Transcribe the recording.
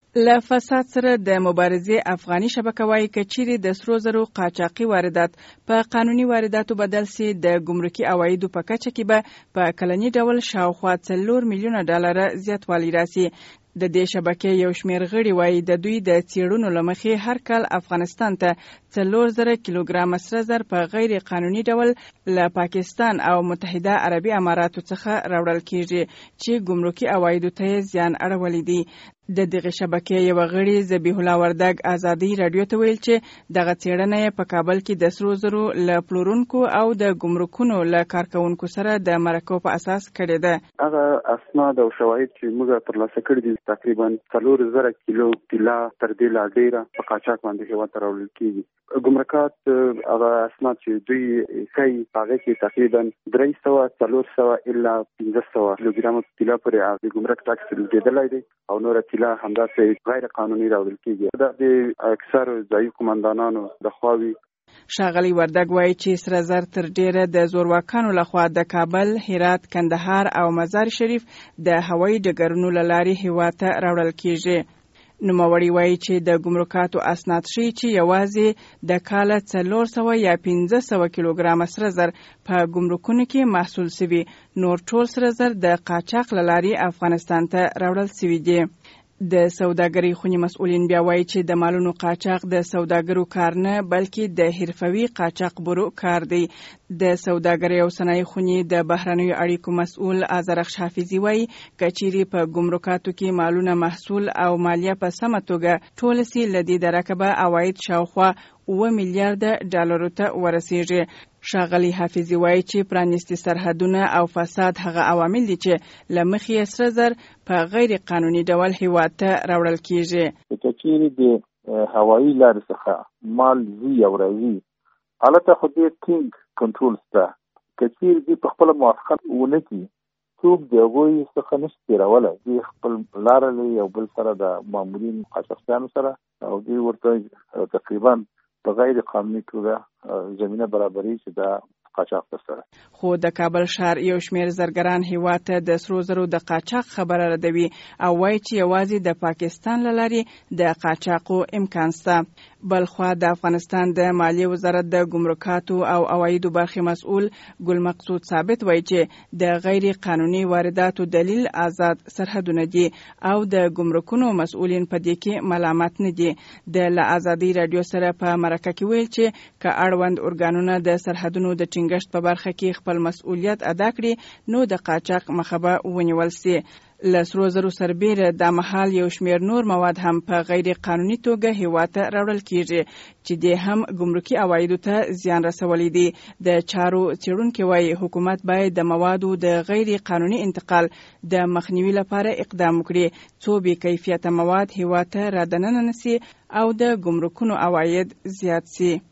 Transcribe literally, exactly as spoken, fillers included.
له فساد سره د مبارزې افغاني شبکه وایي که چیرې د سرو زرو قاچاقي واردات په قانوني وارداتو بدل سي د ګمرکي عوایدو په کچه کې به په کلني ډول شاوخوا څلور میلیونه ډالره زیاتوالی راسي. د دې شبکې یو شمېر غړي وایي د دوی د څېړنو له مخې هر کال افغانستان ته څلور زره کیلوګرامه سره زر په غیر قانوني ډول له پاکستان او متحده عربي اماراتو څخه راوړل کیږي چې ګمرکي عوایدو ته یې زیان اړولی دی. د دغه شبکې یو غړي ذبیح الله وردګ ازادي رادیو ته ویل چې دغه څېړنه یې په کابل کې د سرو زرو له پلورونکو او د ګمرکونو له کارکونکو سره د مرکو په اساس کړې ده. هغه اسناد او شواهد چې موږ ترلاسه کړي دي تقریبا څلور زره کیلو طلا تر دې لا ډیره په قاچاق باندې هیواد ته راوړل کیږي. ګمرکات هغه اسناد چې دوی کوي هغه کې تقریبا درې سوه څلور سوه الا پنځه سوه کیلوګرام طلا پورې د ګمرک ټاکس لګېدلی دی او نور طلا همداسې غیر قانوني راوړل کیږي. دا د اکثر ځایي قومندانانو د خواوي. ښاغلي وردګ وایي چې سره زر تر ډیره د زورواکانو لخوا د کابل، هرات، کندهار او مزار شریف د هوایي ډګرونو له لارې هیواد ته راوړل کیږي. نوموړي وایي چې د ګمرکاتو اسناد ښیي چې یوازې د کاله څلور سوه یا پنځه سوه کیلوګرامه سره زر په ګمرکونو کې محصول سوي، نور ټول سره زر د قاچاق له لارې افغانستان ته راوړل سوي دي. د سوداګرۍ خونې مسؤلین بیا وایي چې د مالونو قاچاق د سوداګرو کار نه بلکې د حرفوي قاچاق برو کار دی. د سوداګرۍ او صنایع خونې د بهرنیو اړیکو مسؤل آذرخش حافظي وایي که چیرې په ګمرکاتو کې مالونه محصول او مالیه په سمه توګه ټول سي له دې درکه به عواید شاوخوا اوه میلیارډه ډالرو ته ورسیږي. ښاغلي حافظي وایي چې پرانیستي سرحدونه او فساد هغه عوامل دي چې له مخې یې سره زر په غیر قانوني ډول هیواد ته راوړل کیږي. که چیرې د هوایي لارې څخه مال ځي او راځي هلته خو ډېر ټینګ کنټرول شته. که چیرې دوی په خپله موافقت ونه کړي څوک د هغوی څخه نشي تېرولی. دوی خپل لاره لري یو بل سره د معمولین قاچاقچیانو سره او دوی ورته تقریبا په غیر قانوني توګه زمینه برابري چې دا قاچاق ترسره. خو د کابل ښار یو شمېر زرګران هیواد ته د سرو زرو د قاچاق خبره ردوي او وایي چې یوازې د پاکستان له لارې د قاچاقو امکان شته. بلخوا د افغانستان د مالیې وزارت د ګمرکاتو او عوایدو برخې مسؤل ګل مقصود ثابت وایي چې د غیر قانوني وارداتو دلیل آزاد سرحدونه دي او د ګمرکونو مسؤلین په دې کې ملامت نه دي. د له ازادي رادیو سره په مرکه کې ویل چې که اړوند ارګانونه د سرحدونو د ټینګښت په برخه کې خپل مسؤلیت ادا کړي نو د قاچاق مخه به ونیول سي. له سرو زرو سربیره د مهال یو شمېر نور مواد هم په غیر قانوني توګه هیواد ته راوړل کیږي چې د هم ګمرکي عوایدو ته زیان رسولی دی. د چارو څېړونکي وایي حکومت باید د موادو د غیر قانوني انتقال د مخنیوي لپاره اقدام وکړي څو بې کیفیته مواد هیواد ته را دننه نسي او د ګمرکونو عواید زیات سي.